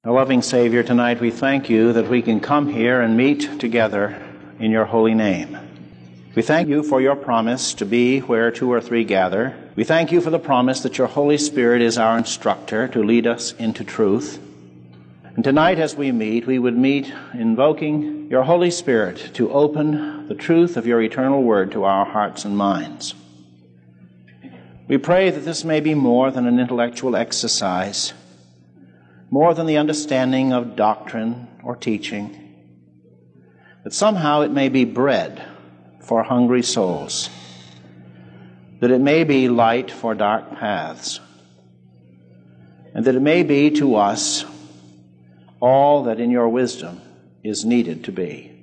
Our loving Savior, tonight we thank you that we can come here and meet together in your holy name. We thank you for your promise to be where two or three gather. We thank you for the promise that your Holy Spirit is our instructor to lead us into truth. And tonight as we meet, we would meet invoking your Holy Spirit to open the truth of your eternal word to our hearts and minds. We pray that this may be more than an intellectual exercise, more than the understanding of doctrine or teaching, that somehow it may be bread for hungry souls, that it may be light for dark paths, and that it may be to us all that in your wisdom is needed to be.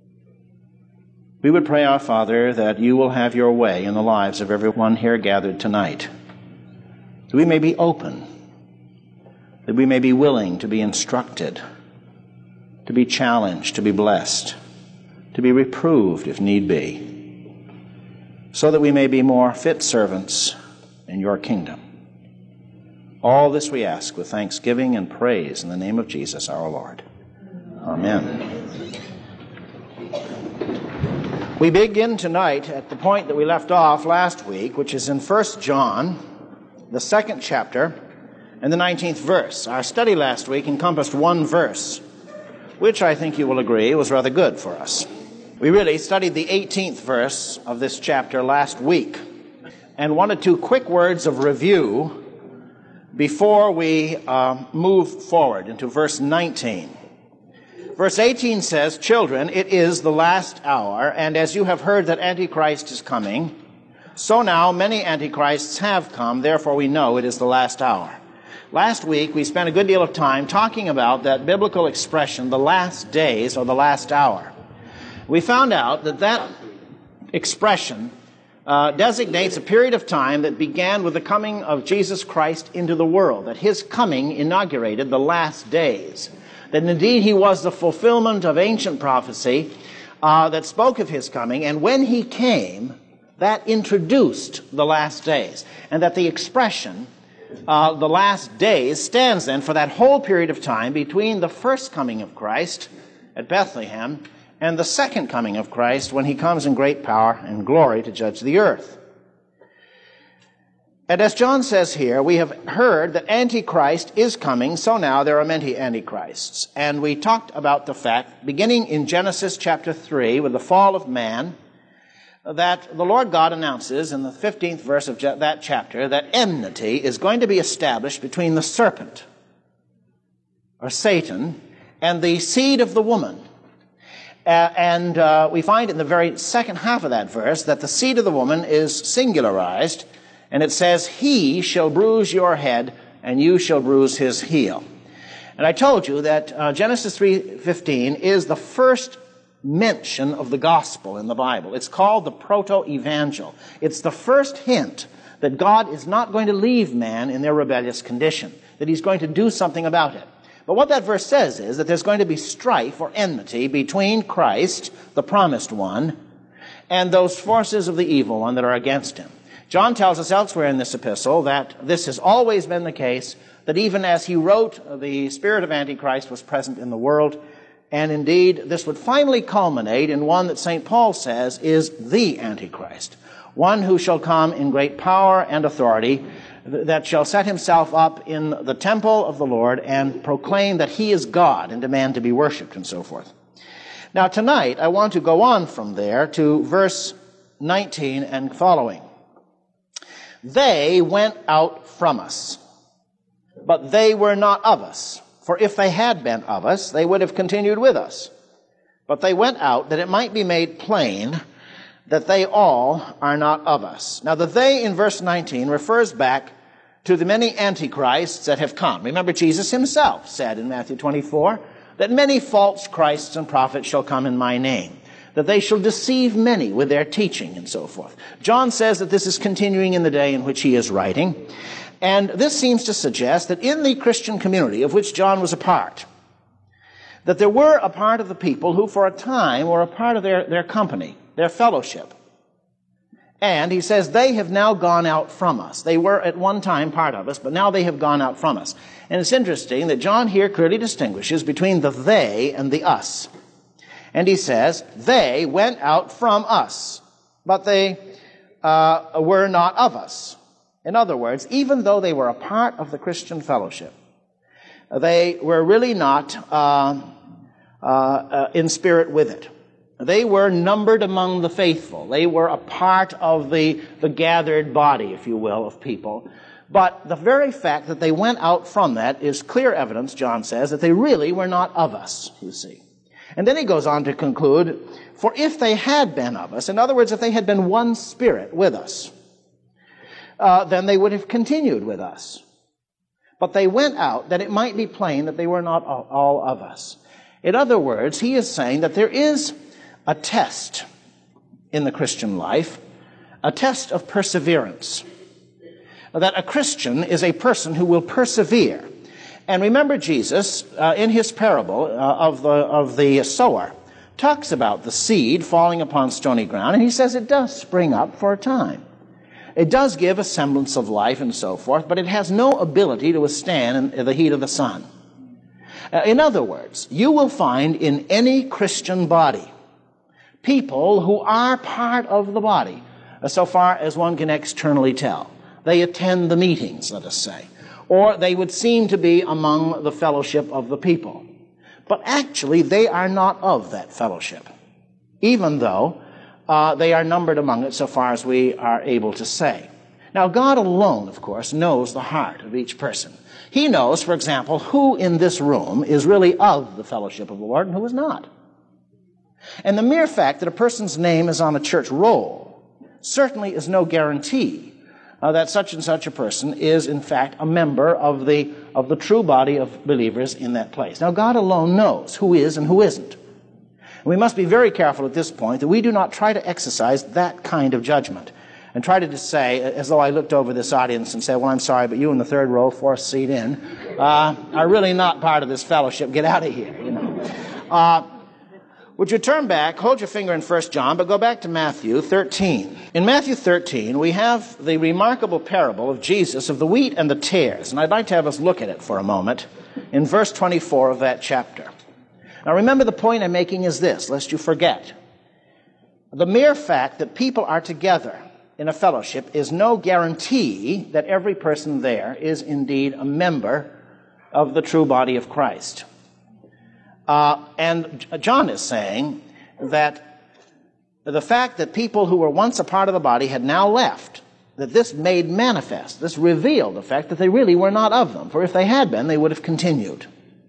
We would pray, our Father, that you will have your way in the lives of everyone here gathered tonight, that we may be open, that we may be willing to be instructed, to be challenged, to be blessed, to be reproved if need be, so that we may be more fit servants in your kingdom. All this we ask with thanksgiving and praise in the name of Jesus our Lord. Amen. We begin tonight at the point that we left off last week, which is in 1 John, the 2nd chapter, and the 19th verse. Our study last week encompassed one verse, which I think you will agree was rather good for us. We really studied the 18th verse of this chapter last week, and wanted two quick words of review before we move forward into verse 19. Verse 18 says, "Children, it is the last hour, and as you have heard that Antichrist is coming, so now many Antichrists have come, therefore we know it is the last hour." Last week, we spent a good deal of time talking about that biblical expression, the last days or the last hour. We found out that that expression designates a period of time that began with the coming of Jesus Christ into the world, that his coming inaugurated the last days, that indeed he was the fulfillment of ancient prophecy that spoke of his coming, and when he came, that introduced the last days, and that the expression the last days stands then for that whole period of time between the first coming of Christ at Bethlehem and the second coming of Christ when he comes in great power and glory to judge the earth. And as John says here, we have heard that Antichrist is coming, so now there are many Antichrists. And we talked about the fact, beginning in Genesis chapter 3 with the fall of man, that the Lord God announces in the 15th verse of that chapter that enmity is going to be established between the serpent, or Satan, and the seed of the woman. And we find in the very second half of that verse that the seed of the woman is singularized, and it says, "He shall bruise your head, and you shall bruise his heel." And I told you that Genesis 3:15 is the first mention of the gospel in the Bible. It's called the proto-evangel. It's the first hint that God is not going to leave man in their rebellious condition, that he's going to do something about it. But what that verse says is that there's going to be strife or enmity between Christ, the promised one, and those forces of the evil one that are against him. John tells us elsewhere in this epistle that this has always been the case, that even as he wrote, the spirit of Antichrist was present in the world. And indeed, this would finally culminate in one that St. Paul says is the Antichrist, one who shall come in great power and authority, that shall set himself up in the temple of the Lord and proclaim that he is God and demand to be worshipped and so forth. Now tonight, I want to go on from there to verse 19 and following. "They went out from us, but they were not of us. For if they had been of us, they would have continued with us. But they went out, that it might be made plain that they all are not of us." Now the "they" in verse 19 refers back to the many antichrists that have come. Remember, Jesus himself said in Matthew 24 that many false Christs and prophets shall come in my name, that they shall deceive many with their teaching and so forth. John says that this is continuing in the day in which he is writing. And this seems to suggest that in the Christian community of which John was a part, that there were a part of the people who for a time were a part of their company, their fellowship. And he says, they have now gone out from us. They were at one time part of us, but now they have gone out from us. And it's interesting that John here clearly distinguishes between the they and the us. And he says, they went out from us, but they were not of us. In other words, even though they were a part of the Christian fellowship, they were really not in spirit with it. They were numbered among the faithful. They were a part of the gathered body, if you will, of people. But the very fact that they went out from that is clear evidence, John says, that they really were not of us, you see. And then he goes on to conclude, for if they had been of us, in other words, if they had been one spirit with us, then they would have continued with us. But they went out that it might be plain that they were not all of us. In other words, he is saying that there is a test in the Christian life, a test of perseverance. That a Christian is a person who will persevere. And remember, Jesus, in his parable of the sower, talks about the seed falling upon stony ground, and he says it does spring up for a time. It does give a semblance of life and so forth, but it has no ability to withstand the heat of the sun. In other words, you will find in any Christian body people who are part of the body, so far as one can externally tell. They attend the meetings, let us say, or they would seem to be among the fellowship of the people. But actually, they are not of that fellowship, even though they are numbered among it so far as we are able to say. Now, God alone, of course, knows the heart of each person. He knows, for example, who in this room is really of the fellowship of the Lord and who is not. And the mere fact that a person's name is on a church roll certainly is no guarantee that such and such a person is, in fact, a member of the true body of believers in that place. Now, God alone knows who is and who isn't. And we must be very careful at this point that we do not try to exercise that kind of judgment and try to just say, as though I looked over this audience and said, well, I'm sorry, but you in the third row, fourth seat in, are really not part of this fellowship. Get out of here, you know. Would you turn back, hold your finger in 1 John, but go back to Matthew 13. In Matthew 13, we have the remarkable parable of Jesus of the wheat and the tares. And I'd like to have us look at it for a moment in verse 24 of that chapter. Now remember, the point I'm making is this, lest you forget. The mere fact that people are together in a fellowship is no guarantee that every person there is indeed a member of the true body of Christ. And John is saying that the fact that people who were once a part of the body had now left, that this made manifest, this revealed the fact that they really were not of them. For if they had been, they would have continued.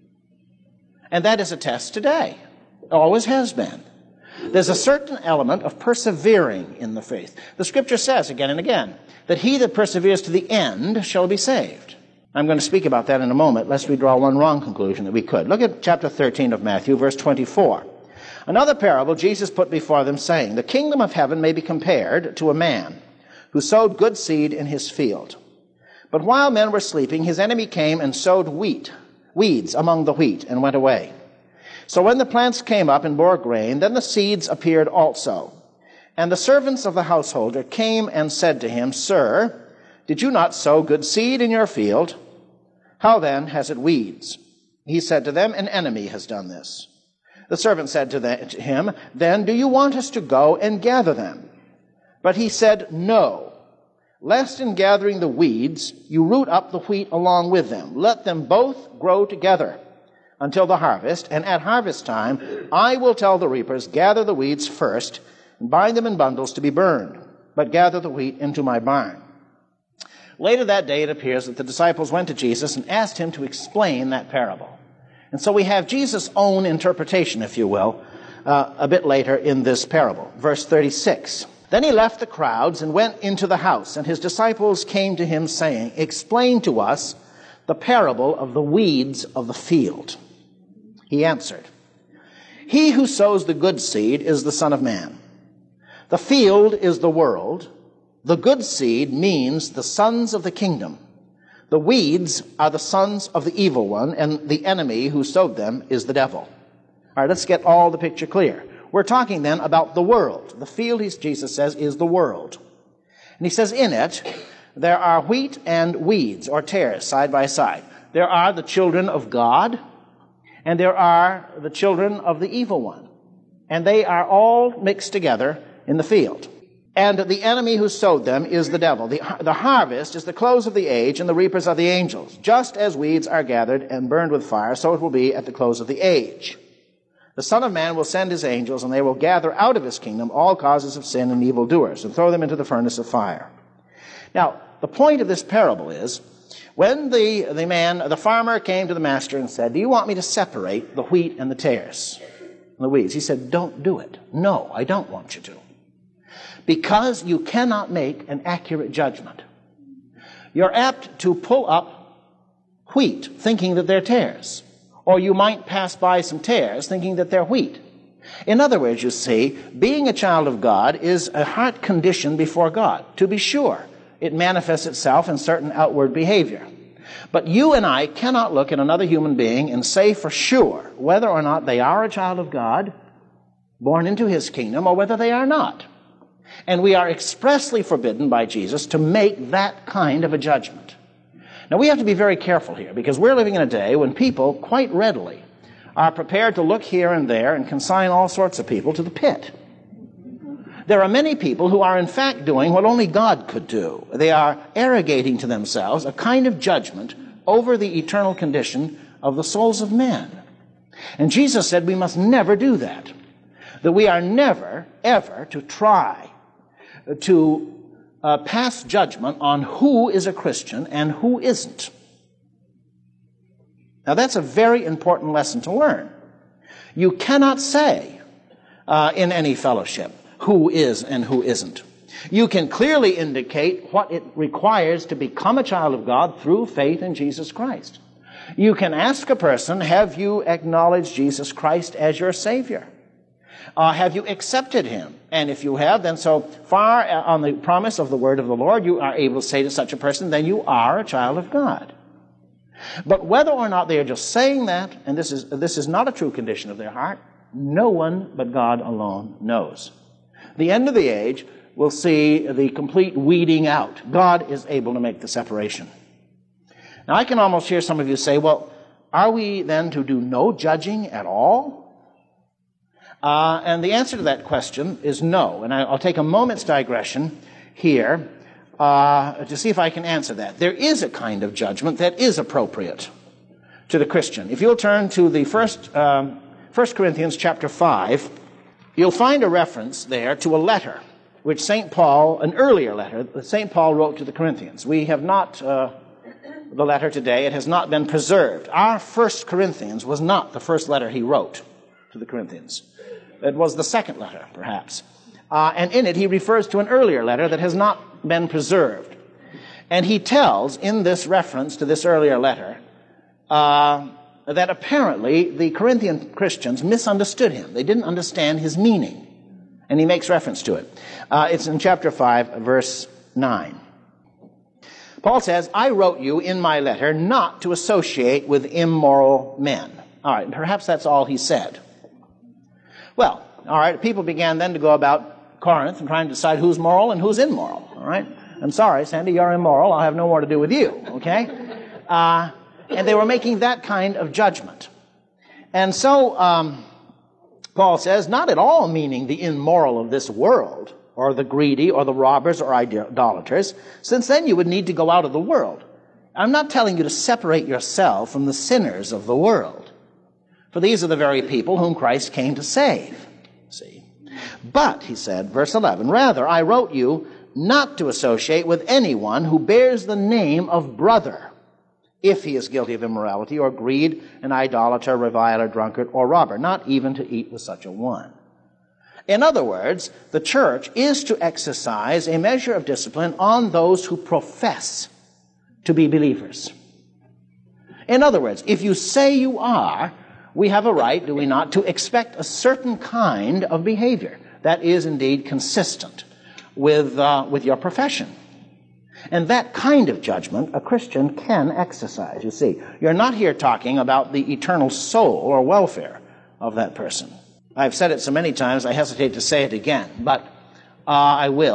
And that is a test today. It always has been. There's a certain element of persevering in the faith. The Scripture says again and again that he that perseveres to the end shall be saved. I'm going to speak about that in a moment, lest we draw one wrong conclusion that we could. Look at chapter 13 of Matthew, verse 24. Another parable Jesus put before them, saying, the kingdom of heaven may be compared to a man who sowed good seed in his field. But while men were sleeping, his enemy came and sowed weeds among the wheat, and went away. So when the plants came up and bore grain, then the seeds appeared also. And the servants of the householder came and said to him, Sir, did you not sow good seed in your field? How then has it weeds? He said to them, an enemy has done this. The servant said to him, then do you want us to go and gather them? But he said, no, lest in gathering the weeds you root up the wheat along with them. Let them both grow together until the harvest, and at harvest time I will tell the reapers, gather the weeds first, and bind them in bundles to be burned, but gather the wheat into my barn. Later that day, it appears that the disciples went to Jesus and asked him to explain that parable. And so we have Jesus' own interpretation, if you will, a bit later in this parable. Verse 36. Then he left the crowds and went into the house, and his disciples came to him, saying, explain to us the parable of the weeds of the field. He answered, he who sows the good seed is the Son of Man. The field is the world. The good seed means the sons of the kingdom. The weeds are the sons of the evil one, and the enemy who sowed them is the devil. All right, let's get all the picture clear. We're talking then about the world. The field, Jesus says, is the world. And he says, in it, there are wheat and weeds, or tares, side by side. There are the children of God, and there are the children of the evil one. And they are all mixed together in the field. And the enemy who sowed them is the devil. The harvest is the close of the age, and the reapers are the angels. Just as weeds are gathered and burned with fire, so it will be at the close of the age. The Son of Man will send his angels, and they will gather out of his kingdom all causes of sin and evildoers, and throw them into the furnace of fire. Now, the point of this parable is, when the farmer came to the master and said, do you want me to separate the wheat and the tares and the weeds? He said, don't do it. No, I don't want you to. Because you cannot make an accurate judgment. You're apt to pull up wheat thinking that they're tares. Or you might pass by some tares thinking that they're wheat. In other words, you see, being a child of God is a heart condition before God. To be sure, it manifests itself in certain outward behavior. But you and I cannot look at another human being and say for sure whether or not they are a child of God, born into his kingdom, or whether they are not. And we are expressly forbidden by Jesus to make that kind of a judgment. Now, we have to be very careful here, because we're living in a day when people quite readily are prepared to look here and there and consign all sorts of people to the pit. There are many people who are in fact doing what only God could do. They are arrogating to themselves a kind of judgment over the eternal condition of the souls of men. And Jesus said we must never do that. That we are never, ever to try to pass judgment on who is a Christian and who isn't. Now, that's a very important lesson to learn. You cannot say in any fellowship who is and who isn't. You can clearly indicate what it requires to become a child of God through faith in Jesus Christ. You can ask a person, have you acknowledged Jesus Christ as your Savior? Have you accepted him? And if you have, then so far on the promise of the word of the Lord, you are able to say to such a person, then you are a child of God. But whether or not they are just saying that, and this is not a true condition of their heart, no one but God alone knows. The end of the age will see the complete weeding out. God is able to make the separation. Now, I can almost hear some of you say, well, are we then to do no judging at all? And the answer to that question is no. And I'll take a moment's digression here to see if I can answer that. There is a kind of judgment that is appropriate to the Christian. If you'll turn to the 1 Corinthians chapter 5, you'll find a reference there to a letter which St. Paul, an earlier letter, that St. Paul wrote to the Corinthians. We have not the letter today. It has not been preserved. Our 1 Corinthians was not the first letter he wrote to the Corinthians. It was the second letter, perhaps. And in it, he refers to an earlier letter that has not been preserved. And he tells, in this reference to this earlier letter, that apparently the Corinthian Christians misunderstood him. They didn't understand his meaning. And he makes reference to it. It's in chapter 5, verse 9. Paul says, I wrote you in my letter not to associate with immoral men. All right, perhaps that's all he said. Well, all right, people began then to go about Corinth and trying to decide who's moral and who's immoral, all right? I'm sorry, Sandy, you're immoral. I'll have no more to do with you, okay? And they were making that kind of judgment. And so Paul says, not at all meaning the immoral of this world, or the greedy, or the robbers, or idolaters, since then you would need to go out of the world. I'm not telling you to separate yourself from the sinners of the world. For these are the very people whom Christ came to save. See? But, he said, verse 11, rather, I wrote you not to associate with anyone who bears the name of brother, if he is guilty of immorality, or greed, an idolater, reviler, drunkard, or robber, not even to eat with such a one. In other words, the church is to exercise a measure of discipline on those who profess to be believers. In other words, if you say you are, we have a right, do we not, to expect a certain kind of behavior that is indeed consistent with your profession. And that kind of judgment a Christian can exercise, you see. You're not here talking about the eternal soul or welfare of that person. I've said it so many times, I hesitate to say it again, but I will.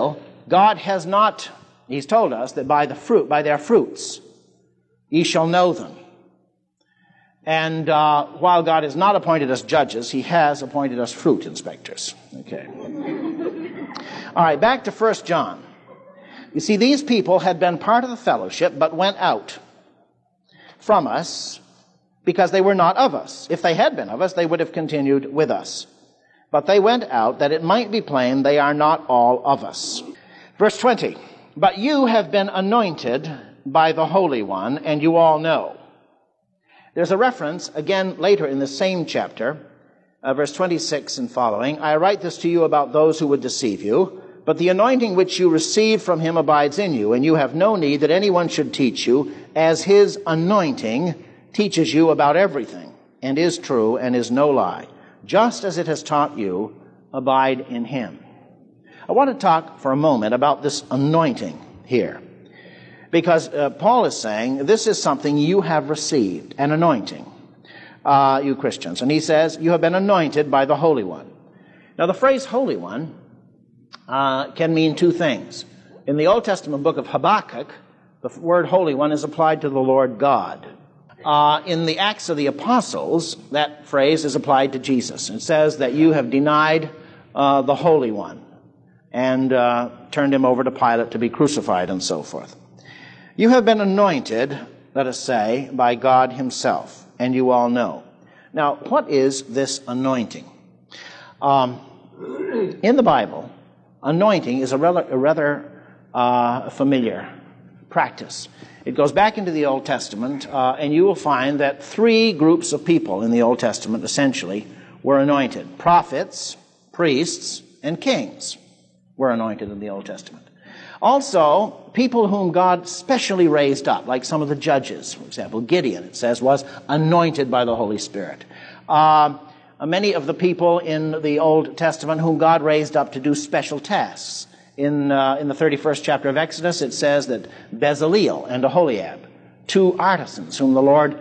God has not, he's told us that by their fruits, ye shall know them. And while God has not appointed us judges, he has appointed us fruit inspectors. Okay. All right, back to 1 John. You see, these people had been part of the fellowship, but went out from us because they were not of us. If they had been of us, they would have continued with us. But they went out that it might be plain they are not all of us. Verse 20, but you have been anointed by the Holy One, and you all know. There's a reference, again, later in the same chapter, verse 26 and following. I write this to you about those who would deceive you, but the anointing which you receive from him abides in you, and you have no need that anyone should teach you, as his anointing teaches you about everything, and is true, and is no lie. Just as it has taught you, abide in him. I want to talk for a moment about this anointing here. Because Paul is saying, this is something you have received, an anointing, you Christians. And he says, you have been anointed by the Holy One. Now, the phrase Holy One can mean two things. In the Old Testament book of Habakkuk, the word Holy One is applied to the Lord God. In the Acts of the Apostles, that phrase is applied to Jesus. It says that you have denied the Holy One and turned him over to Pilate to be crucified and so forth. You have been anointed, let us say, by God himself, and you all know. Now, what is this anointing? In the Bible, anointing is a rather familiar practice. It goes back into the Old Testament, and you will find that three groups of people in the Old Testament, essentially, were anointed. Prophets, priests, and kings were anointed in the Old Testament. Also, people whom God specially raised up, like some of the judges, for example, Gideon, it says, was anointed by the Holy Spirit. Many of the people in the Old Testament whom God raised up to do special tasks. In the 31st chapter of Exodus, it says that Bezaleel and Aholiab, two artisans whom the Lord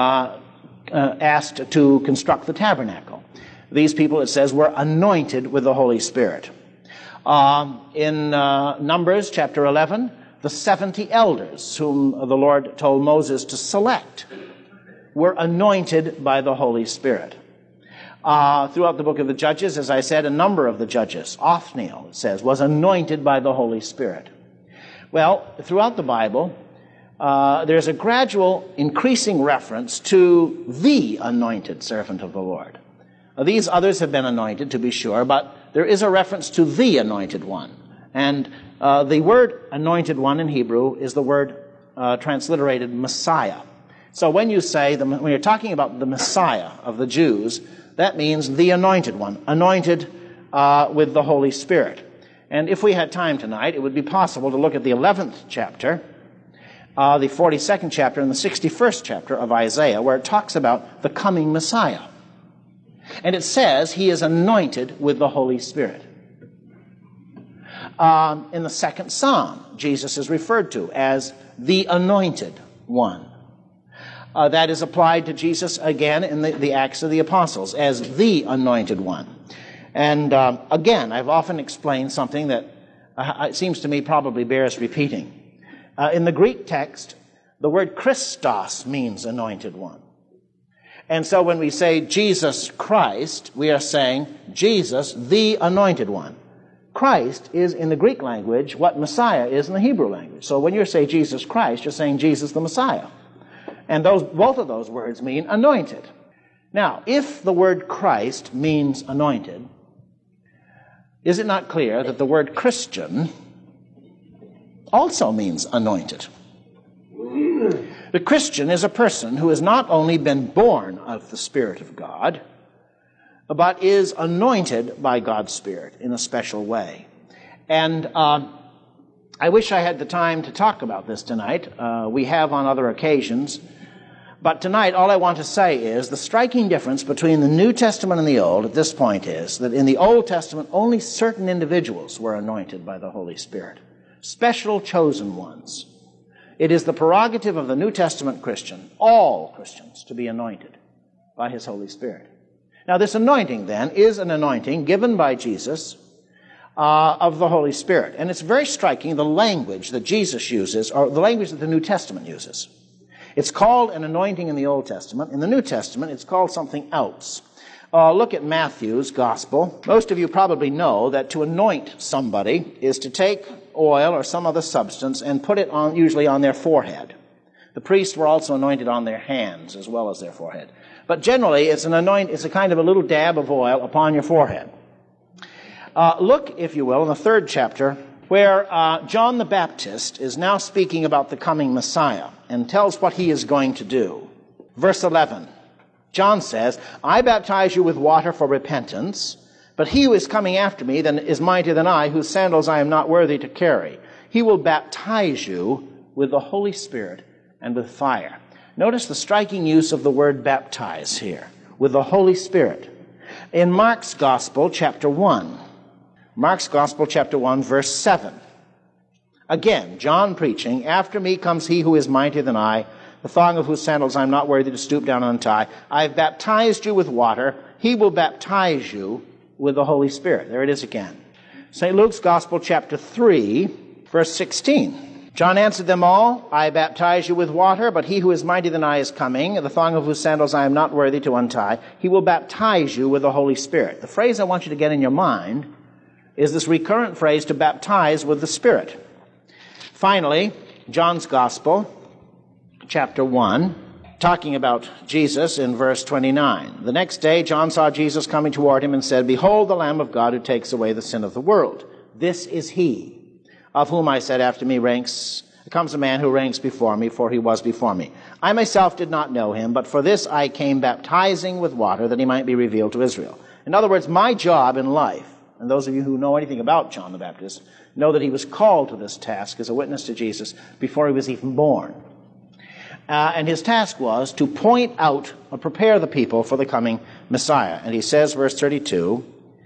asked to construct the tabernacle. These people, it says, were anointed with the Holy Spirit. In Numbers chapter 11, the 70 elders whom the Lord told Moses to select were anointed by the Holy Spirit. Throughout the book of the Judges, as I said, a number of the judges, Othniel, it says, was anointed by the Holy Spirit. Well, throughout the Bible, there's a gradual increasing reference to the anointed servant of the Lord. These others have been anointed, to be sure, but there is a reference to the anointed one. And the word anointed one in Hebrew is the word transliterated Messiah. So when you say, when you're talking about the Messiah of the Jews, that means the anointed one, anointed with the Holy Spirit. And if we had time tonight, it would be possible to look at the 11th chapter, the 42nd chapter, and the 61st chapter of Isaiah, where it talks about the coming Messiah. And it says he is anointed with the Holy Spirit. In the second Psalm, Jesus is referred to as the anointed one. That is applied to Jesus again in the Acts of the Apostles as the anointed one. And again, I've often explained something that it seems to me probably bears repeating. In the Greek text, the word Christos means anointed one. And so when we say Jesus Christ, we are saying Jesus, the anointed one. Christ is in the Greek language what Messiah is in the Hebrew language. So when you say Jesus Christ, you're saying Jesus the Messiah. And both of those words mean anointed. Now, if the word Christ means anointed, is it not clear that the word Christian also means anointed? The Christian is a person who has not only been born of the Spirit of God, but is anointed by God's Spirit in a special way. And I wish I had the time to talk about this tonight. We have on other occasions. But tonight, all I want to say is the striking difference between the New Testament and the Old at this point is that in the Old Testament, only certain individuals were anointed by the Holy Spirit. Special chosen ones. It is the prerogative of the New Testament Christian, all Christians, to be anointed by His Holy Spirit. Now, this anointing, then, is an anointing given by Jesus of the Holy Spirit. And it's very striking, the language that Jesus uses, or the language that the New Testament uses. It's called an anointing in the Old Testament. In the New Testament, it's called something else. Look at Matthew's Gospel. Most of you probably know that to anoint somebody is to take oil or some other substance and put it on, usually on their forehead. The priests were also anointed on their hands as well as their forehead. But generally, it's a kind of a little dab of oil upon your forehead. Look, if you will, in the 3rd chapter, where John the Baptist is now speaking about the coming Messiah and tells what he is going to do. Verse 11, John says, I baptize you with water for repentance, but he who is coming after me is mightier than I, whose sandals I am not worthy to carry. He will baptize you with the Holy Spirit and with fire. Notice the striking use of the word baptize here, with the Holy Spirit. In Mark's Gospel, chapter 1, Mark's Gospel, chapter 1, verse 7. Again, John preaching, after me comes he who is mightier than I, the thong of whose sandals I am not worthy to stoop down and untie. I have baptized you with water. He will baptize you with the Holy Spirit. There it is again. St. Luke's Gospel, chapter 3, verse 16. John answered them all, I baptize you with water, but he who is mightier than I is coming, the thong of whose sandals I am not worthy to untie. He will baptize you with the Holy Spirit. The phrase I want you to get in your mind is this recurrent phrase, to baptize with the Spirit. Finally, John's Gospel, chapter 1, talking about Jesus in verse 29. The next day, John saw Jesus coming toward him and said, Behold the Lamb of God who takes away the sin of the world. This is he, of whom I said, after me comes a man who ranks before me, for he was before me. I myself did not know him, but for this I came baptizing with water, that he might be revealed to Israel. In other words, my job in life, and those of you who know anything about John the Baptist, know that he was called to this task as a witness to Jesus before he was even born. And his task was to point out or prepare the people for the coming Messiah. And he says, verse 32,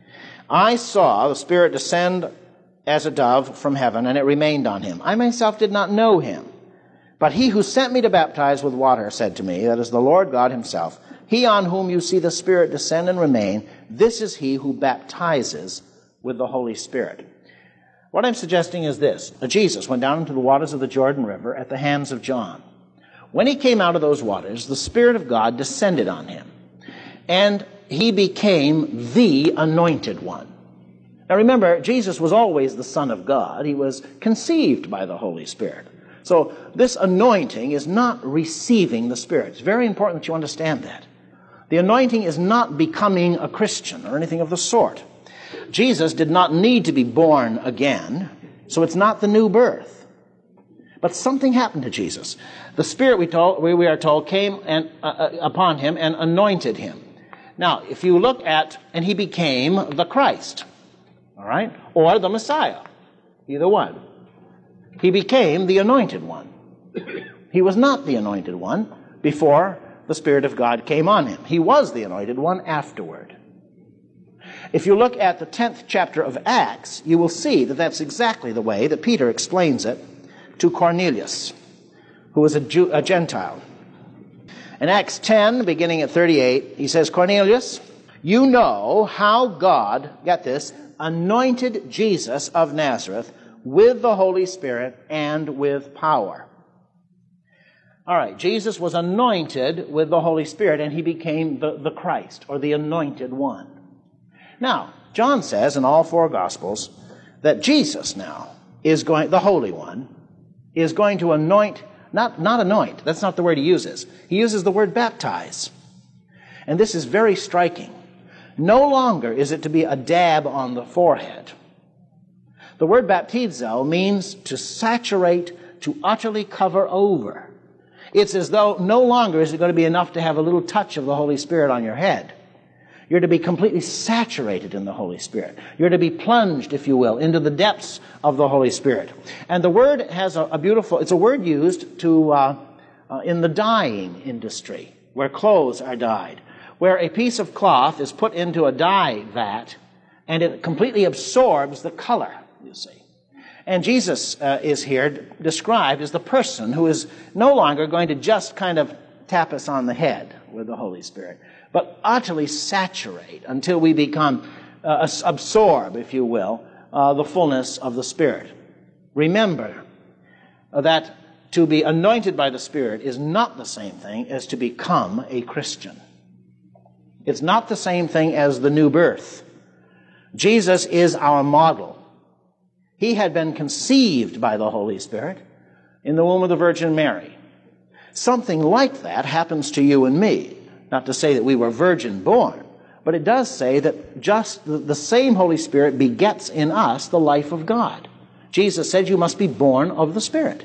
I saw the Spirit descend as a dove from heaven, and it remained on him. I myself did not know him. But he who sent me to baptize with water said to me, that is the Lord God himself, he on whom you see the Spirit descend and remain, this is he who baptizes with the Holy Spirit. What I'm suggesting is this. Jesus went down into the waters of the Jordan River at the hands of John. When he came out of those waters, the Spirit of God descended on him, and he became the anointed one. Now remember, Jesus was always the Son of God. He was conceived by the Holy Spirit. So this anointing is not receiving the Spirit. It's very important that you understand that. The anointing is not becoming a Christian or anything of the sort. Jesus did not need to be born again, so it's not the new birth. But something happened to Jesus. The Spirit, we are told, came upon him and anointed him. Now, if you look at, and he became the Christ, all right, or the Messiah, either one. He became the anointed one. He was not the anointed one before the Spirit of God came on him. He was the anointed one afterward. If you look at the 10th chapter of Acts, you will see that that's exactly the way that Peter explains it to Cornelius, who was a Gentile. In Acts 10, beginning at 38, he says, Cornelius, you know how God, get this, anointed Jesus of Nazareth with the Holy Spirit and with power. All right, Jesus was anointed with the Holy Spirit, and he became the Christ, or the anointed one. Now, John says in all 4 Gospels that Jesus now is going, the Holy One, is going to anoint, not anoint, that's not the word he uses. He uses the word baptize. And this is very striking. No longer is it to be a dab on the forehead. The word baptizo means to saturate, to utterly cover over. It's as though no longer is it going to be enough to have a little touch of the Holy Spirit on your head. You're to be completely saturated in the Holy Spirit. You're to be plunged, if you will, into the depths of the Holy Spirit. And the word has a beautiful, it's a word used to in the dyeing industry, where clothes are dyed, where a piece of cloth is put into a dye vat, and it completely absorbs the color, you see. And Jesus is here described as the person who is no longer going to just kind of tap us on the head with the Holy Spirit, but utterly saturate until we become absorb, if you will, the fullness of the Spirit. Remember that to be anointed by the Spirit is not the same thing as to become a Christian. It's not the same thing as the new birth. Jesus is our model. He had been conceived by the Holy Spirit in the womb of the Virgin Mary. Something like that happens to you and me. Not to say that we were virgin born, but it does say that just the same Holy Spirit begets in us the life of God. Jesus said you must be born of the Spirit.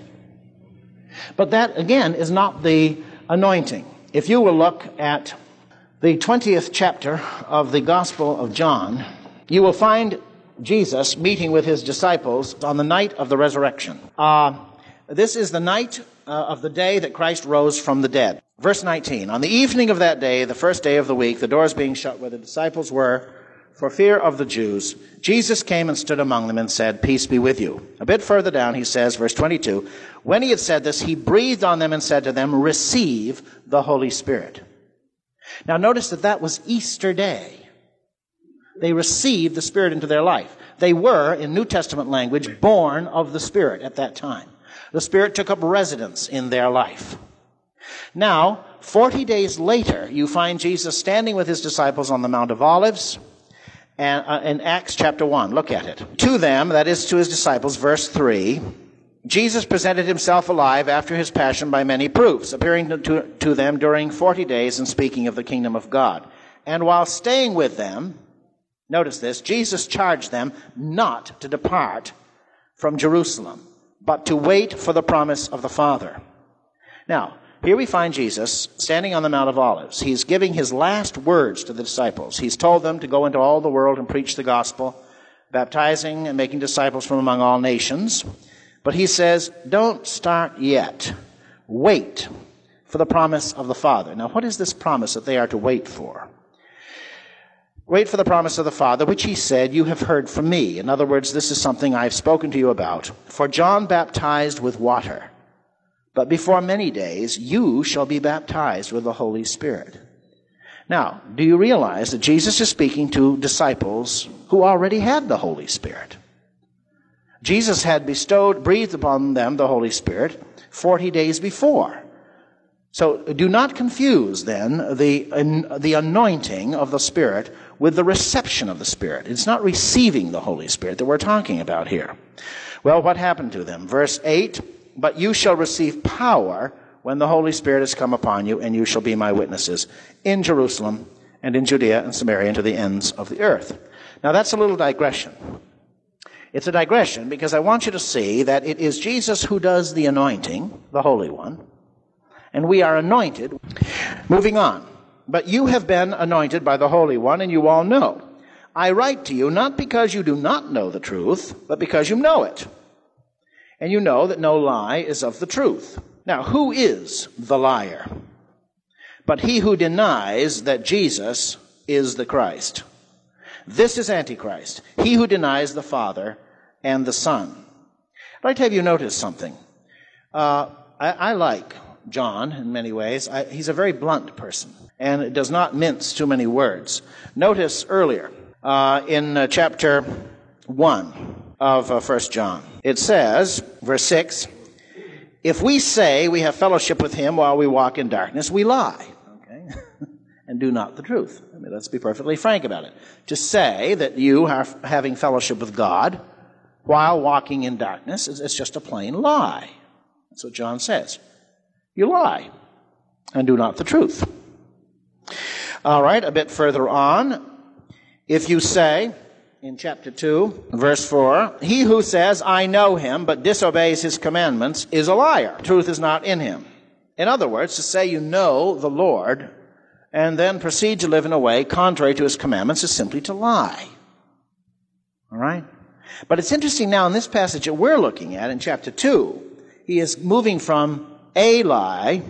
But that, again, is not the anointing. If you will look at the 20th chapter of the Gospel of John, you will find Jesus meeting with his disciples on the night of the resurrection. This is the night of the day that Christ rose from the dead. Verse 19, on the evening of that day, the first day of the week, the doors being shut where the disciples were, for fear of the Jews, Jesus came and stood among them and said, "Peace be with you." A bit further down, he says, verse 22, when he had said this, he breathed on them and said to them, "Receive the Holy Spirit." Now notice that was Easter Day. They received the Spirit into their life. They were, in New Testament language, born of the Spirit at that time. The Spirit took up residence in their life. Now, 40 days later, you find Jesus standing with his disciples on the Mount of Olives, and in Acts chapter 1. Look at it. To them, that is to his disciples, verse 3, Jesus presented himself alive after his passion by many proofs, appearing to them during 40 days and speaking of the kingdom of God. And while staying with them, notice this, Jesus charged them not to depart from Jerusalem, but to wait for the promise of the Father. Now, here we find Jesus standing on the Mount of Olives. He's giving his last words to the disciples. He's told them to go into all the world and preach the gospel, baptizing and making disciples from among all nations. But he says, don't start yet. Wait for the promise of the Father. Now, what is this promise that they are to wait for? Wait for the promise of the Father, which he said, you have heard from me. In other words, this is something I've spoken to you about. For John baptized with water, but before many days you shall be baptized with the Holy Spirit. Now, do you realize that Jesus is speaking to disciples who already had the Holy Spirit? Jesus had breathed upon them the Holy Spirit 40 days before. So do not confuse then the anointing of the Spirit with the reception of the Spirit. It's not receiving the Holy Spirit that we're talking about here. Well, what happened to them? Verse 8, but you shall receive power when the Holy Spirit has come upon you, and you shall be my witnesses in Jerusalem and in Judea and Samaria and to the ends of the earth. Now that's a little digression. It's a digression because I want you to see that it is Jesus who does the anointing, the Holy One, and we are anointed. Moving on. But you have been anointed by the Holy One, and you all know. I write to you not because you do not know the truth, but because you know it. And you know that no lie is of the truth. Now, who is the liar? But he who denies that Jesus is the Christ. This is Antichrist, he who denies the Father and the Son. I'd like to have you notice something. I like John in many ways. He's a very blunt person and does not mince too many words. Notice earlier in chapter 1 of 1 John, it says, verse 6, if we say we have fellowship with him while we walk in darkness, we lie, okay, and do not the truth. I mean, let's be perfectly frank about it. To say that you are having fellowship with God while walking in darkness, it's just a plain lie. That's what John says. You lie and do not the truth. All right, a bit further on, if you say, in chapter 2, verse 4, he who says, I know him, but disobeys his commandments is a liar. Truth is not in him. In other words, to say you know the Lord and then proceed to live in a way contrary to his commandments is simply to lie. All right? But it's interesting now in this passage that we're looking at in chapter 2, he is moving from a liar,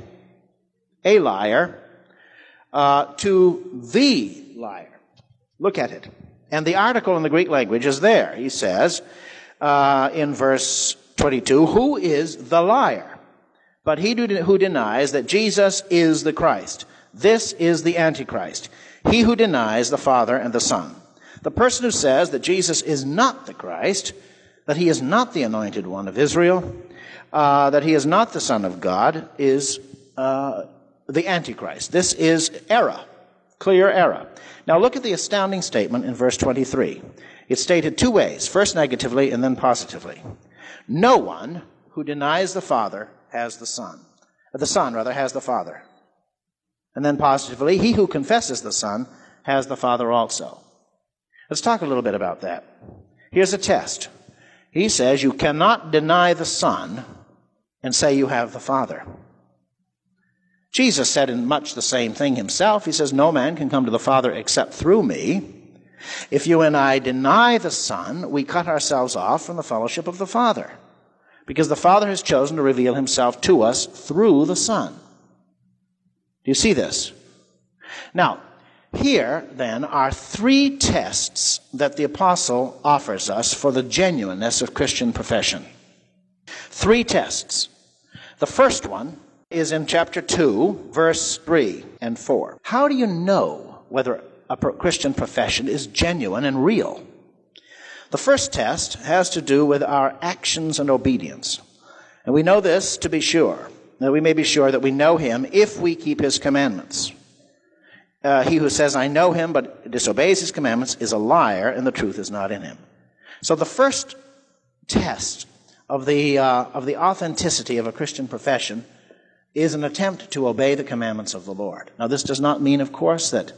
to the liar. Look at it. And the article in the Greek language is there. He says in verse 22, who is the liar? But he who denies that Jesus is the Christ. This is the Antichrist, he who denies the Father and the Son. The person who says that Jesus is not the Christ, that he is not the anointed one of Israel, that he is not the Son of God, is the Antichrist. This is error, clear error. Now look at the astounding statement in verse 23. It's stated two ways, first negatively and then positively. No one who denies the Father has the Son. The Son, rather, has the Father. And then positively, he who confesses the Son has the Father also. Let's talk a little bit about that. Here's a test. He says you cannot deny the Son and say you have the Father. Jesus said in much the same thing himself. He says, no man can come to the Father except through me. If you and I deny the Son, we cut ourselves off from the fellowship of the Father, because the Father has chosen to reveal himself to us through the Son. Do you see this? Now, here, then, are three tests that the apostle offers us for the genuineness of Christian profession. Three tests. The first one is in chapter 2, verse 3 and 4. How do you know whether a Christian profession is genuine and real? The first test has to do with our actions and obedience. And we know this to be sure, that we may be sure that we know him if we keep his commandments. He who says, I know him, but disobeys his commandments is a liar, and the truth is not in him. So the first test of the authenticity of a Christian profession is an attempt to obey the commandments of the Lord. Now, this does not mean, of course, that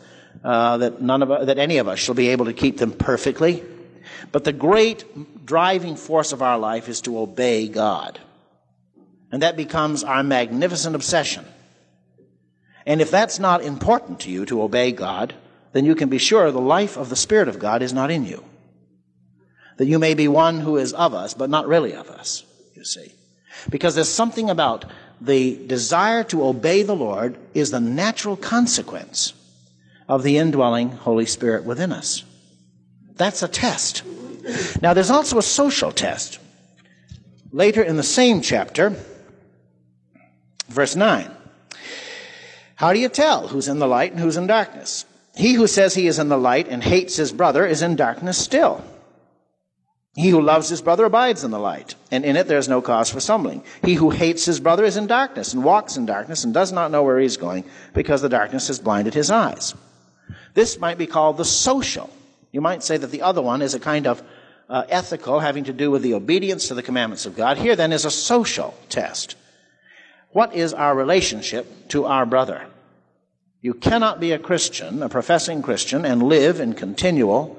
any of us shall be able to keep them perfectly, but the great driving force of our life is to obey God. And that becomes our magnificent obsession. And if that's not important to you, to obey God, then you can be sure the life of the Spirit of God is not in you. That you may be one who is of us, but not really of us, you see. Because there's something about the desire to obey the Lord is the natural consequence of the indwelling Holy Spirit within us. That's a test. Now, there's also a social test. Later in the same chapter, verse 9. How do you tell who's in the light and who's in darkness? He who says he is in the light and hates his brother is in darkness still. He who loves his brother abides in the light, and in it there is no cause for stumbling. He who hates his brother is in darkness and walks in darkness and does not know where he is going, because the darkness has blinded his eyes. This might be called the social. You might say that the other one is a kind of ethical, having to do with the obedience to the commandments of God. Here then is a social test. What is our relationship to our brother? You cannot be a Christian, a professing Christian, and live in continual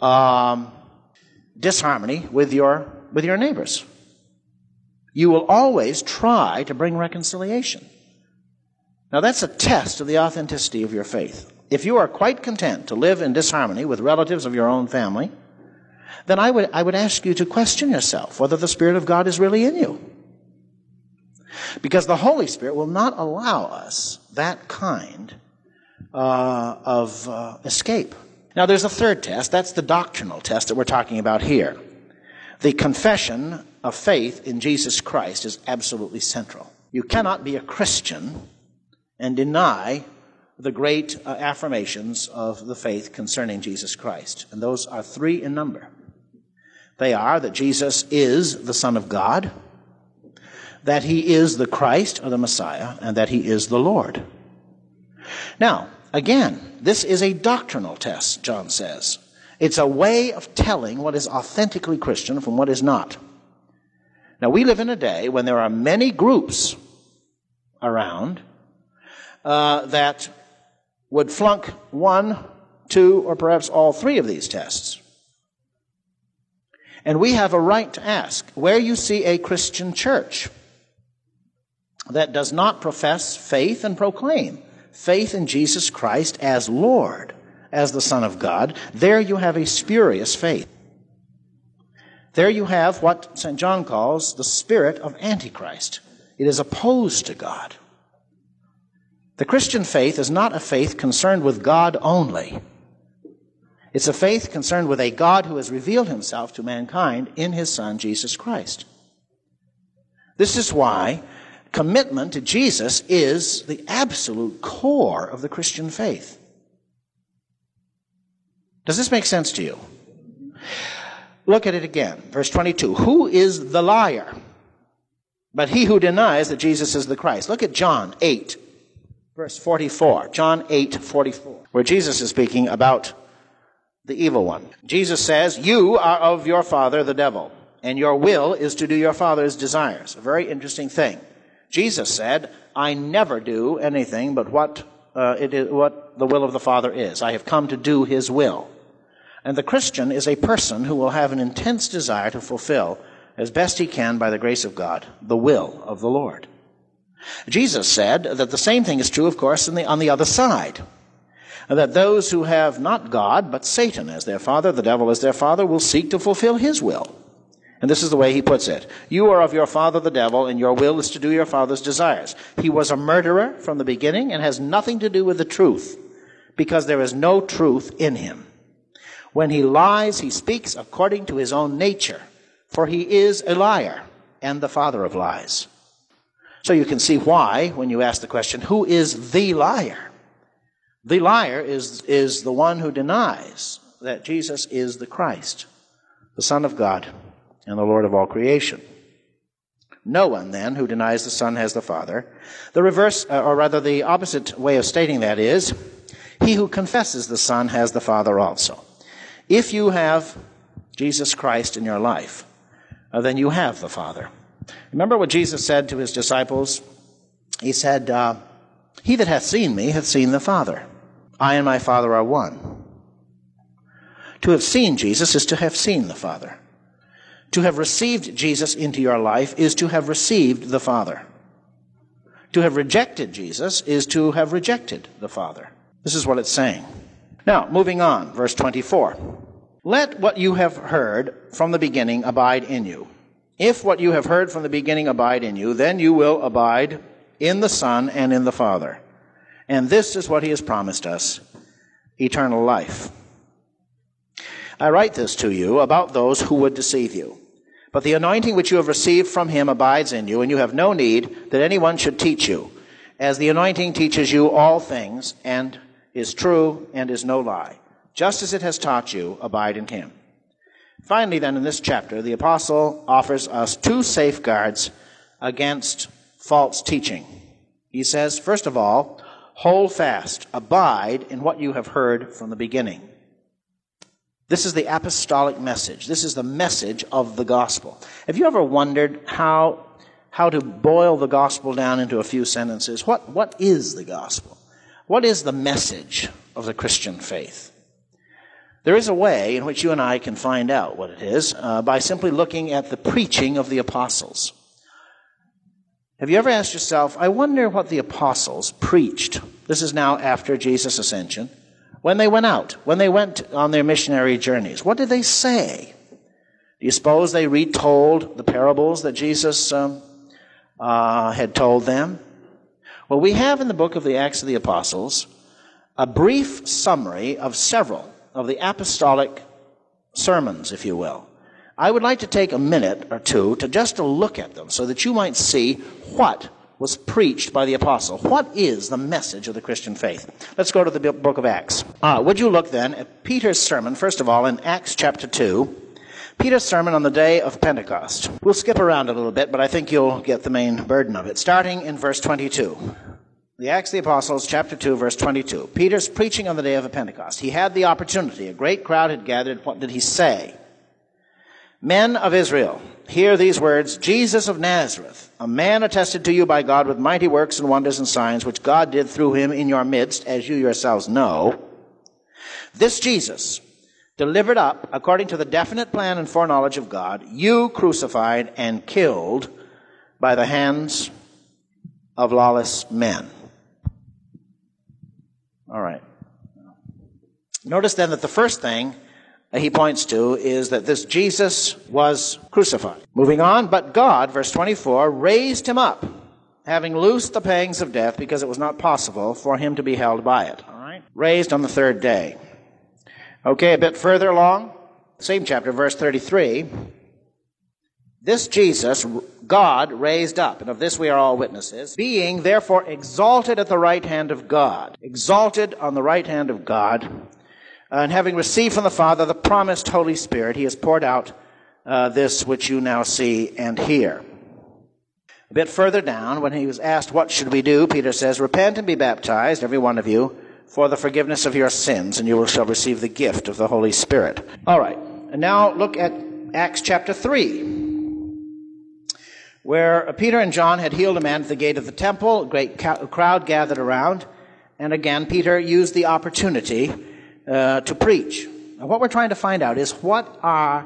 disharmony with your neighbors. You will always try to bring reconciliation. Now that's a test of the authenticity of your faith. If you are quite content to live in disharmony with relatives of your own family, then I would ask you to question yourself whether the Spirit of God is really in you. Because the Holy Spirit will not allow us that kind of escape. Now, there's a third test. That's the doctrinal test that we're talking about here. The confession of faith in Jesus Christ is absolutely central. You cannot be a Christian and deny the great affirmations of the faith concerning Jesus Christ. And those are three in number. They are that Jesus is the Son of God, that he is the Christ or the Messiah, and that he is the Lord. Now, again, this is a doctrinal test, John says. It's a way of telling what is authentically Christian from what is not. Now, we live in a day when there are many groups around that would flunk one, two, or perhaps all three of these tests. And we have a right to ask where you see a Christian church that does not profess faith and proclaim faith in Jesus Christ as Lord, as the Son of God, there you have a spurious faith. There you have what St. John calls the spirit of Antichrist. It is opposed to God. The Christian faith is not a faith concerned with God only. It's a faith concerned with a God who has revealed himself to mankind in his Son, Jesus Christ. This is why commitment to Jesus is the absolute core of the Christian faith. Does this make sense to you? Look at it again. Verse 22. Who is the liar? But he who denies that Jesus is the Christ. Look at John 8, verse 44. John 8:44, where Jesus is speaking about the evil one. Jesus says, you are of your father, the devil, and your will is to do your father's desires. A very interesting thing. Jesus said, I never do anything but what the will of the Father is. I have come to do his will. And the Christian is a person who will have an intense desire to fulfill, as best he can by the grace of God, the will of the Lord. Jesus said that the same thing is true, of course, on the other side. That those who have not God, but Satan as their father, the devil as their father, will seek to fulfill his will. And this is the way he puts it. You are of your father, the devil, and your will is to do your father's desires. He was a murderer from the beginning and has nothing to do with the truth, because there is no truth in him. When he lies, he speaks according to his own nature, for he is a liar and the father of lies. So you can see why, when you ask the question, who is the liar? The liar is the one who denies that Jesus is the Christ, the Son of God, and the Lord of all creation. No one, then, who denies the Son has the Father. The reverse, or rather the opposite way of stating that is, he who confesses the Son has the Father also. If you have Jesus Christ in your life, then you have the Father. Remember what Jesus said to his disciples? He said, he that hath seen me hath seen the Father. I and my Father are one. To have seen Jesus is to have seen the Father. To have received Jesus into your life is to have received the Father. To have rejected Jesus is to have rejected the Father. This is what it's saying. Now, moving on, verse 24. Let what you have heard from the beginning abide in you. If what you have heard from the beginning abide in you, then you will abide in the Son and in the Father. And this is what he has promised us, eternal life. I write this to you about those who would deceive you. But the anointing which you have received from him abides in you, and you have no need that anyone should teach you, as the anointing teaches you all things, and is true, and is no lie. Just as it has taught you, abide in him. Finally, then, in this chapter, the apostle offers us two safeguards against false teaching. He says, first of all, hold fast, abide in what you have heard from the beginning. This is the apostolic message. This is the message of the gospel. Have you ever wondered how to boil the gospel down into a few sentences? What is the gospel? What is the message of the Christian faith? There is a way in which you and I can find out what it is by simply looking at the preaching of the apostles. Have you ever asked yourself, I wonder what the apostles preached? This is now after Jesus' ascension. When they went out, when they went on their missionary journeys, what did they say? Do you suppose they retold the parables that Jesus had told them? Well, we have in the book of the Acts of the Apostles a brief summary of several of the apostolic sermons, if you will. I would like to take a minute or two to just to look at them so that you might see what was preached by the apostle. What is the message of the Christian faith? Let's go to the book of Acts. Would you look then at Peter's sermon, first of all, in Acts chapter 2. Peter's sermon on the day of Pentecost. We'll skip around a little bit, but I think you'll get the main burden of it. Starting in verse 22. The Acts of the Apostles, chapter 2, verse 22. Peter's preaching on the day of Pentecost. He had the opportunity. A great crowd had gathered. What did he say? Men of Israel, hear these words, Jesus of Nazareth, a man attested to you by God with mighty works and wonders and signs, which God did through him in your midst, as you yourselves know. This Jesus, delivered up according to the definite plan and foreknowledge of God, you crucified and killed by the hands of lawless men. All right. Notice then that the first thing he points to is that this Jesus was crucified. Moving on, but God, verse 24, raised him up, having loosed the pangs of death, because it was not possible for him to be held by it. All right. Raised on the third day. Okay, a bit further along, same chapter, verse 33. This Jesus, God raised up, and of this we are all witnesses, being therefore exalted at the right hand of God. Exalted on the right hand of God. And having received from the Father the promised Holy Spirit, he has poured out this which you now see and hear. A bit further down, when he was asked, what should we do? Peter says, repent and be baptized, every one of you, for the forgiveness of your sins, and you shall receive the gift of the Holy Spirit. All right, and now look at Acts chapter 3, where Peter and John had healed a man at the gate of the temple. A great crowd gathered around, and again, Peter used the opportunity to preach. Now, what we're trying to find out is what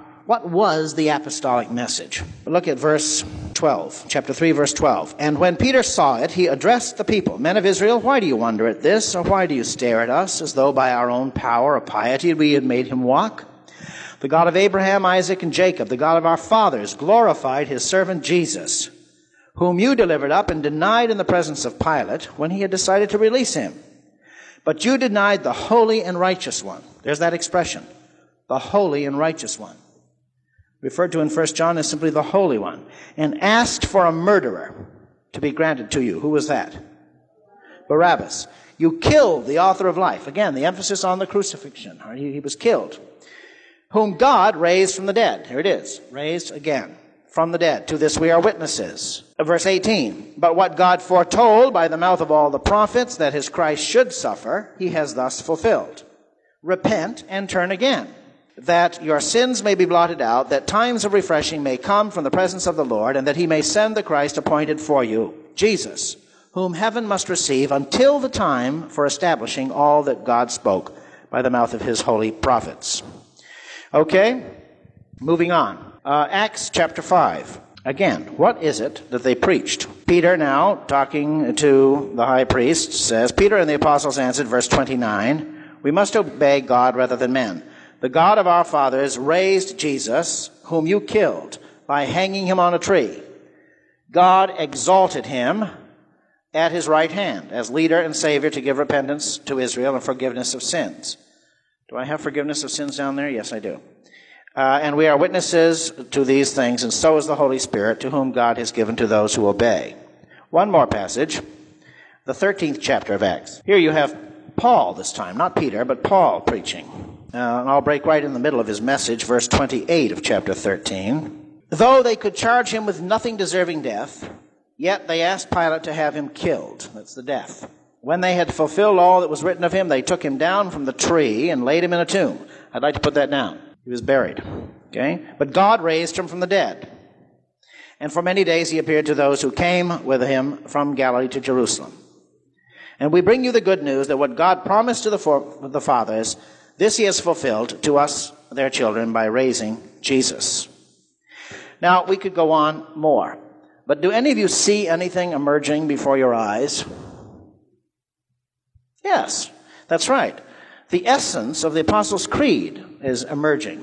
was the apostolic message. Look at verse 12, chapter 3, verse 12. And when Peter saw it, he addressed the people, men of Israel, why do you wonder at this, or why do you stare at us, as though by our own power or piety we had made him walk? The God of Abraham, Isaac, and Jacob, the God of our fathers, glorified his servant Jesus, whom you delivered up and denied in the presence of Pilate when he had decided to release him. But you denied the holy and righteous one. There's that expression, the holy and righteous one. Referred to in 1 John as simply the Holy One, and asked for a murderer to be granted to you. Who was that? Barabbas. You killed the author of life. Again, the emphasis on the crucifixion. He was killed. Whom God raised from the dead. Here it is. Raised again from the dead. To this we are witnesses. Verse 18. But what God foretold by the mouth of all the prophets that his Christ should suffer, he has thus fulfilled. Repent and turn again, that your sins may be blotted out, that times of refreshing may come from the presence of the Lord, and that he may send the Christ appointed for you, Jesus, whom heaven must receive until the time for establishing all that God spoke by the mouth of his holy prophets. Okay, moving on. Acts chapter 5. Again, what is it that they preached? Peter, now talking to the high priest, says, Peter and the apostles answered, verse 29, we must obey God rather than men. The God of our fathers raised Jesus, whom you killed, by hanging him on a tree. God exalted him at his right hand as leader and savior to give repentance to Israel and forgiveness of sins. Do I have forgiveness of sins down there? Yes, I do. And we are witnesses to these things, and so is the Holy Spirit, to whom God has given to those who obey. One more passage, the 13th chapter of Acts. Here you have Paul this time, not Peter, but Paul preaching. And I'll break right in the middle of his message, verse 28 of chapter 13. Though they could charge him with nothing deserving death, yet they asked Pilate to have him killed. That's the death. When they had fulfilled all that was written of him, they took him down from the tree and laid him in a tomb. I'd like to put that down. He was buried. Okay? But God raised him from the dead. And for many days he appeared to those who came with him from Galilee to Jerusalem. And we bring you the good news that what God promised to the fathers, this he has fulfilled to us, their children, by raising Jesus. Now, we could go on more. But do any of you see anything emerging before your eyes? Yes, that's right. The essence of the Apostles' Creed is emerging.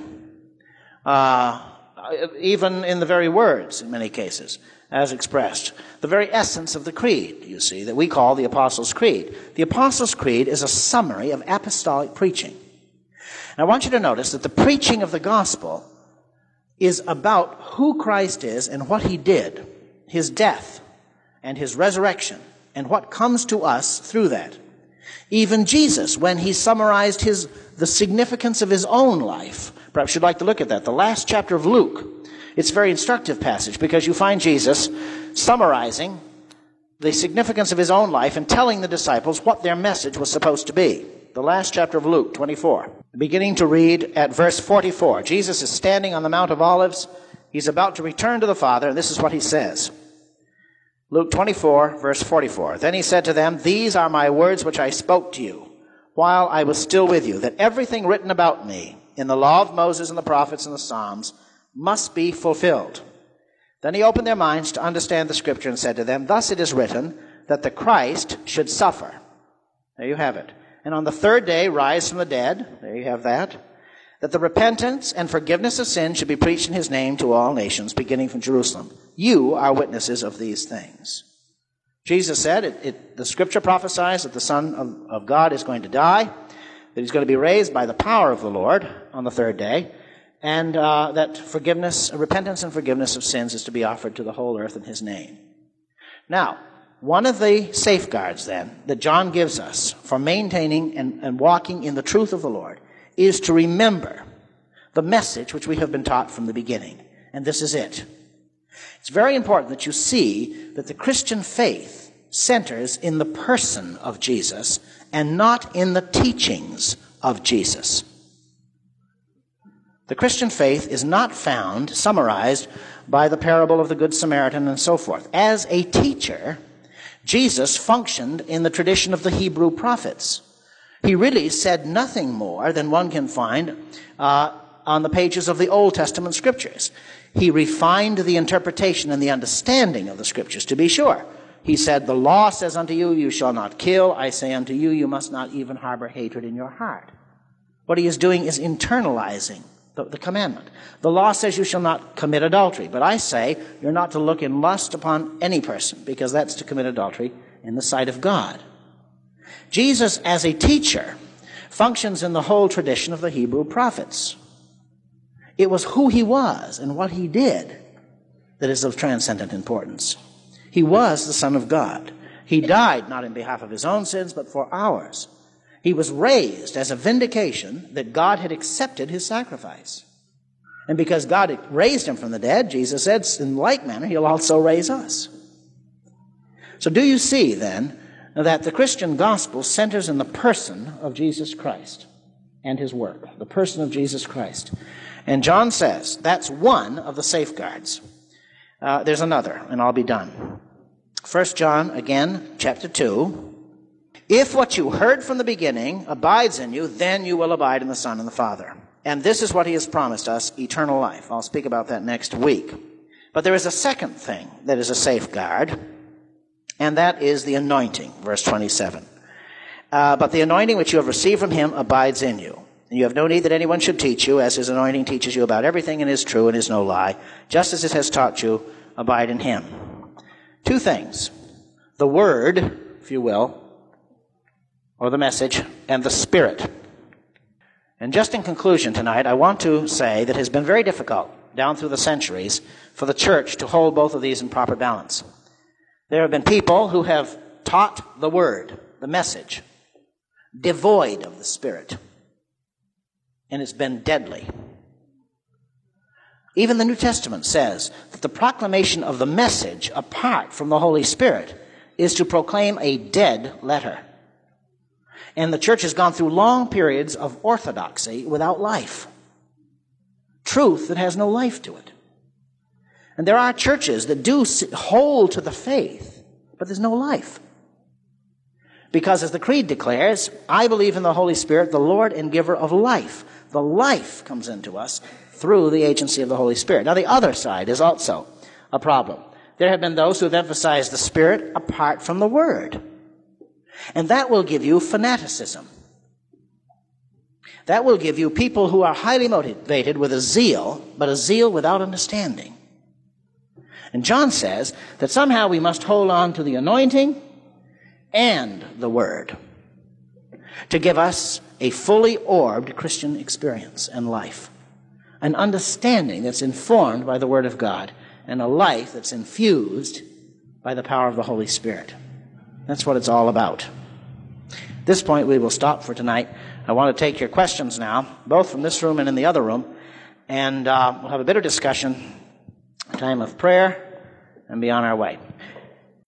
Even in the very words, in many cases, as expressed. The very essence of the Creed, you see, that we call the Apostles' Creed. The Apostles' Creed is a summary of apostolic preaching. And I want you to notice that the preaching of the gospel is about who Christ is and what he did, his death and his resurrection, and what comes to us through that. Even Jesus, when he summarized the significance of his own life, perhaps you'd like to look at that, the last chapter of Luke. It's a very instructive passage because you find Jesus summarizing the significance of his own life and telling the disciples what their message was supposed to be. The last chapter of Luke 24. Beginning to read at verse 44. Jesus is standing on the Mount of Olives. He's about to return to the Father, and this is what he says. Luke 24, verse 44. Then he said to them, these are my words which I spoke to you while I was still with you, that everything written about me in the law of Moses and the prophets and the Psalms must be fulfilled. Then he opened their minds to understand the scripture and said to them, thus it is written that the Christ should suffer. There you have it. And on the third day rise from the dead. There you have that. That the repentance and forgiveness of sin should be preached in his name to all nations, beginning from Jerusalem. You are witnesses of these things. Jesus said, the scripture prophesies that the Son of God is going to die, that he's going to be raised by the power of the Lord on the third day, and that repentance and forgiveness of sins is to be offered to the whole earth in his name. Now, one of the safeguards then that John gives us for maintaining and walking in the truth of the Lord is to remember the message which we have been taught from the beginning. And this is it. It's very important that you see that the Christian faith centers in the person of Jesus and not in the teachings of Jesus. The Christian faith is not found summarized by the parable of the Good Samaritan and so forth. As a teacher, Jesus functioned in the tradition of the Hebrew prophets. He really said nothing more than one can find on the pages of the Old Testament scriptures. He refined the interpretation and the understanding of the scriptures, to be sure. He said, the law says unto you, you shall not kill. I say unto you, you must not even harbor hatred in your heart. What he is doing is internalizing the commandment. The law says you shall not commit adultery, but I say you're not to look in lust upon any person, because that's to commit adultery in the sight of God. Jesus, as a teacher, functions in the whole tradition of the Hebrew prophets. It was who he was and what he did that is of transcendent importance. He was the Son of God. He died not in behalf of his own sins, but for ours. He was raised as a vindication that God had accepted his sacrifice. And because God had raised him from the dead, Jesus said, in like manner, he'll also raise us. So do you see, then, that the Christian gospel centers in the person of Jesus Christ and his work, the person of Jesus Christ. And John says that's one of the safeguards. There's another, and I'll be done. 1 John, again, chapter 2. If what you heard from the beginning abides in you, then you will abide in the Son and the Father. And this is what he has promised us, eternal life. I'll speak about that next week. But there is a second thing that is a safeguard, and that is the anointing, verse 27. But the anointing which you have received from him abides in you. And you have no need that anyone should teach you, as his anointing teaches you about everything and is true and is no lie. Just as it has taught you, abide in him. Two things. The word, if you will, or the message, and the Spirit. And just in conclusion tonight, I want to say that it has been very difficult down through the centuries for the church to hold both of these in proper balance. There have been people who have taught the word, the message, devoid of the Spirit. And it's been deadly. Even the New Testament says that the proclamation of the message apart from the Holy Spirit is to proclaim a dead letter. And the church has gone through long periods of orthodoxy without life. Truth that has no life to it. And there are churches that do hold to the faith, but there's no life. Because as the Creed declares, I believe in the Holy Spirit, the Lord and giver of life. The life comes into us through the agency of the Holy Spirit. Now the other side is also a problem. There have been those who have emphasized the Spirit apart from the Word. And that will give you fanaticism. That will give you people who are highly motivated with a zeal, but a zeal without understanding. And John says that somehow we must hold on to the anointing and the Word to give us a fully orbed Christian experience and life. An understanding that's informed by the Word of God and a life that's infused by the power of the Holy Spirit. That's what it's all about. At this point, we will stop for tonight. I want to take your questions now, both from this room and in the other room, and we'll have a bit of discussion, a time of prayer, and be on our way.